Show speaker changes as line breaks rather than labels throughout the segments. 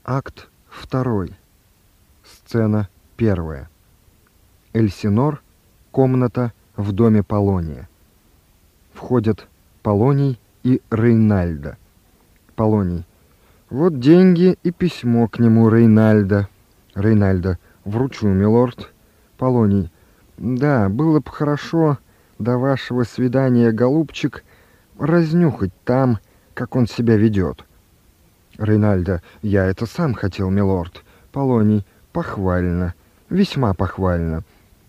Акт 2. Сцена 1. Эльсинор. Комната в доме Полония. Входят Полоний и Рейнальдо. Полоний. Вот деньги и письмо к нему Рейнальдо. Рейнальдо. Вручу, милорд. Полоний. Да, было бы хорошо до вашего свидания, голубчик, разнюхать там, как он себя ведет. Рейнальдо. Я это сам хотел, милорд. Полоний. Похвально. Весьма похвально.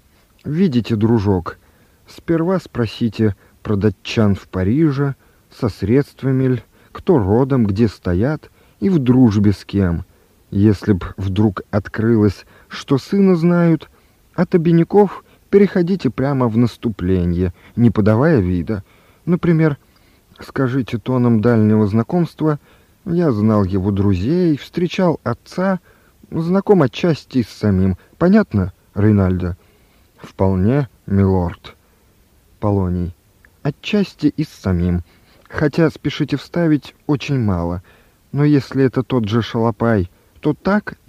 Видите, дружок, сперва спросите про датчан в Париже, со средствами ль, кто родом, где стоят и в дружбе с кем. Если б вдруг открылось, что сына знают, от обиняков переходите прямо в наступление, не подавая вида. Например, скажите тоном дальнего знакомства: я знал его друзей, встречал отца, знаком отчасти с самим. Понятно, Рейнальдо? Вполне, милорд. Полоний. Отчасти и с самим. Хотя, спешите вставить, очень мало. Но если это тот же шалопай, то так,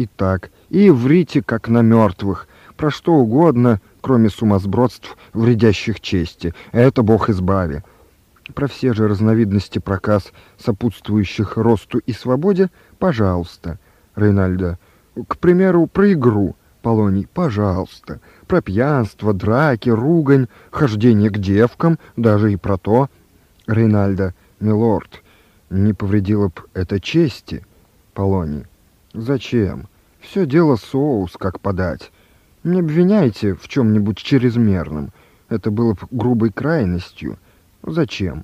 и врите, как на мертвых, про что угодно, кроме сумасбродств, вредящих чести. Это Бог избави. Про все же разновидности проказ, сопутствующих росту и свободе, пожалуйста. Рейнальдо. К примеру, про игру. Полоний. Пожалуйста. Про пьянство, драки, ругань, хождение к девкам, даже и про то. Рейнальдо. Милорд, не повредило б это чести. Полоний. Зачем? Все дело соус, как подать. Не обвиняйте в чем-нибудь чрезмерном. Это было бы грубой крайностью. Зачем?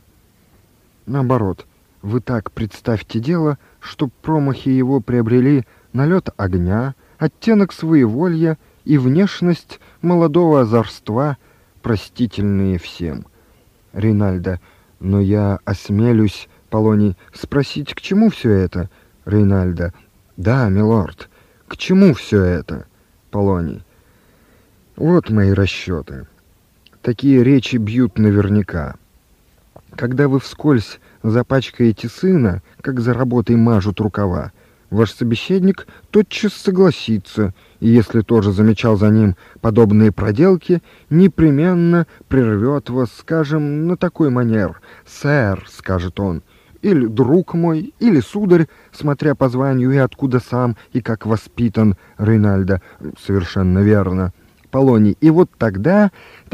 Наоборот, вы так представьте дело, что промахи его приобрели налет огня, оттенок своеволья и внешность молодого озорства, простительные всем. Рейнальдо. Но я осмелюсь, Полоний, спросить, к чему все это? Рейнальдо. Да, милорд, к чему все это? Полоний. Вот мои расчеты. Такие речи бьют наверняка. Когда вы вскользь запачкаете сына, как за работой мажут рукава, ваш собеседник тотчас согласится, и если тоже замечал за ним подобные проделки, непременно прервет вас, скажем, на такой манер. «Сэр», — скажет он, или «друг мой», или «сударь», смотря по званию и откуда сам, и как воспитан. Рейнальдо. Совершенно верно. Полоний. И вот тогда...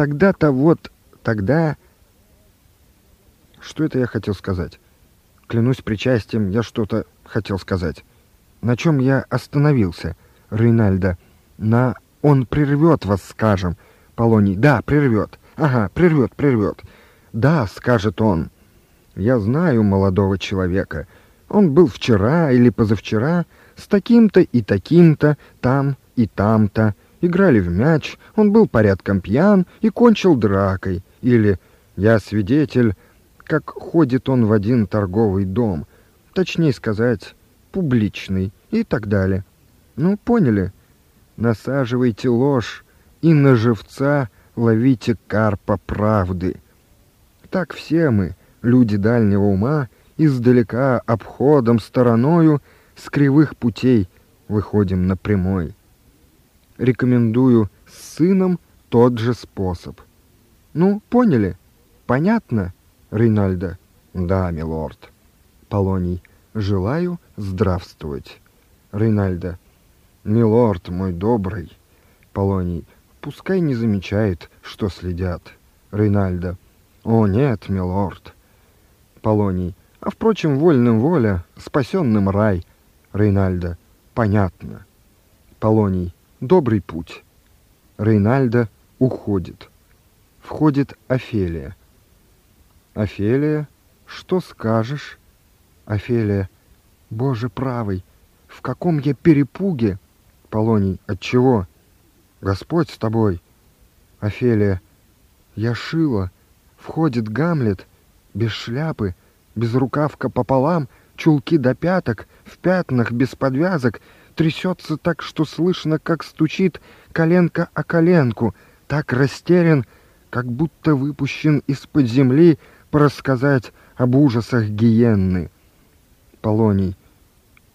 Что это я хотел сказать? Клянусь причастием, я что-то хотел сказать. На чем я остановился? Рейнальдо. На «он прервет вас», скажем. Полоний. Да, прервет. Ага, прервет. Да, скажет он. Я знаю молодого человека. Он был вчера или позавчера с таким-то и таким-то, там и там-то. Играли в мяч, он был порядком пьян и кончил дракой. Или я свидетель, как ходит он в один торговый дом. Точнее сказать, публичный и так далее. Ну, поняли? Насаживайте ложь и на живца ловите карпа правды. Так все мы, люди дальнего ума, издалека обходом стороною с кривых путей выходим на прямой. Рекомендую с сыном тот же способ. Ну, поняли? Понятно, Рейнальдо? Да, милорд. Полоний. Желаю здравствовать. Рейнальдо. Милорд мой добрый. Полоний. Пускай не замечает, что следят. Рейнальдо. О, нет, милорд. Полоний. А впрочем, вольным воля, спасенным рай. Рейнальдо. Понятно. Полоний. Добрый путь. Рейнальдо уходит. Входит Офелия. Офелия, что скажешь? Офелия. Боже правый, в каком я перепуге! Полоний. Отчего? Господь с тобой. Офелия. Я шила. Входит Гамлет, без шляпы, без рукавка пополам, чулки до пяток, в пятнах, без подвязок, трясется так, что слышно, как стучит коленка о коленку, так растерян, как будто выпущен из-под земли порассказать об ужасах гиенны. Полоний.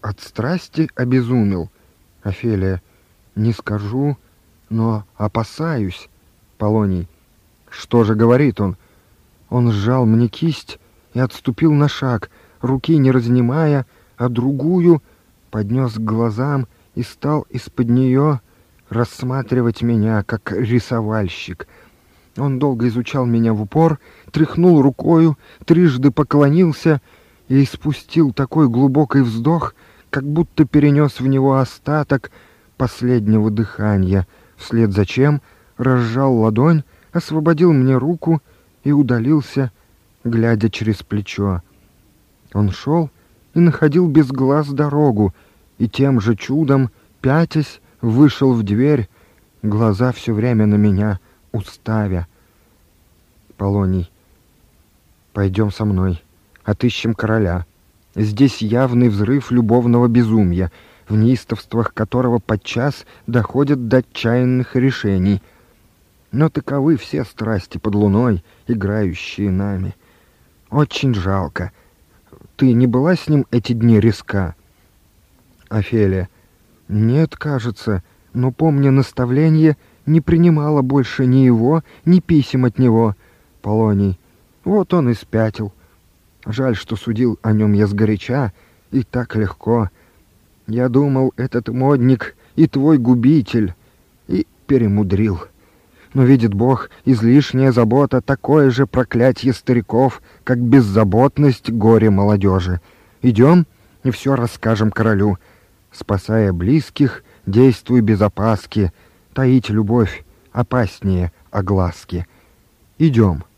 от страсти обезумел. Офелия: не скажу, но опасаюсь. Полоний: что же говорит он? Он сжал мне кисть и отступил на шаг, руки не разнимая, а другую поднес к глазам и стал из-под нее рассматривать меня, как рисовальщик. Он долго изучал меня в упор, тряхнул рукою, трижды поклонился и испустил такой глубокий вздох, как будто перенес в него остаток последнего дыхания, вслед за чем разжал ладонь, освободил мне руку и удалился, глядя через плечо. Он шел и находил без глаз дорогу, и тем же чудом, пятясь, вышел в дверь, глаза все время на меня уставя. Полоний: пойдем со мной, отыщем короля. Здесь явный взрыв любовного безумия, в неистовствах которого подчас доходят до отчаянных решений. Но таковы все страсти под луной, играющие нами. Очень жалко. Ты не была с ним эти дни резка? Офелия: нет, кажется, но, помня наставление, не принимала больше ни его, ни писем от него. Полоний: вот он и спятил. Жаль, что судил о нем я сгоряча и так легко. Я думал, этот модник и твой губитель, и перемудрил. Но, видит Бог, излишняя забота — такое же проклятие стариков, как беззаботность горе молодежи. Идем и все расскажем королю. Спасая близких, действуй без опаски, таить любовь опаснее огласки. Идем.